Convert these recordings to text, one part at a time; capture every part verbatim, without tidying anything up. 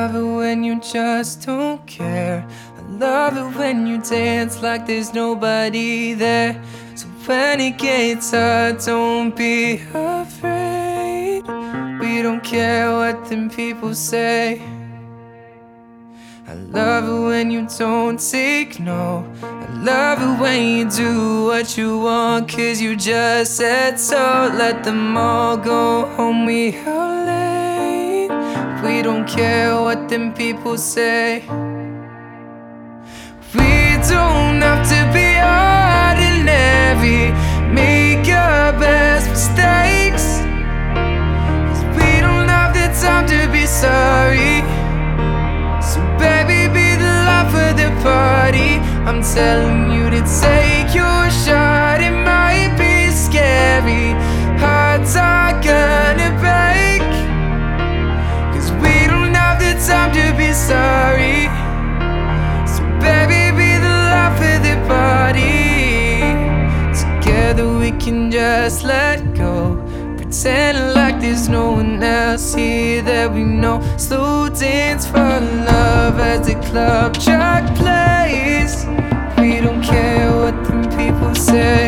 love it when you just don't care. I love it when you dance like there's nobody there. So when it gets hard, don't be afraid. We don't care what them people say. I love it when you don't take no. I love it when you do what you want, cause you just said so. Let them all go home, we are late. We don't care what them people say. We don't have to be ordinary. Make your best mistakes, cause we don't have the time to be sorry. So baby, be the life of the party. I'm telling you to take your shot. It might be scary, hearts are gonna break, cause we don't have the time to be sorry. So baby, be the life of the party. Together we can just let go, pretend like there's no one else here that we know. Slow dance for love as the club track plays. We don't care what them people say.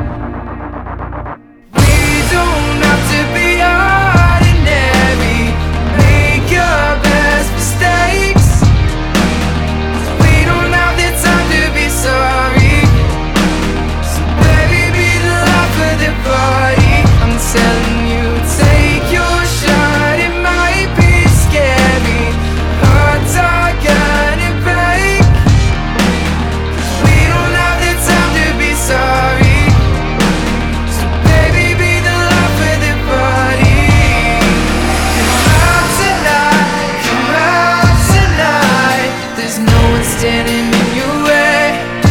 We don't have to be ordinary. Make your best mistakes, we don't have the time to be sorry. So baby, be the life of the party. I'm telling you, take your shot. It might be scary, hearts are gonna break, cause we don't have the time to be sorry. So baby, be the life of the party. Come out tonight, come out tonight. There's no one standing in your way.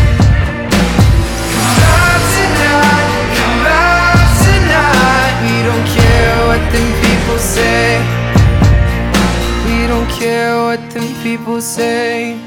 Come out tonight, come out tonight. We don't care what them people say. We don't care what them people say.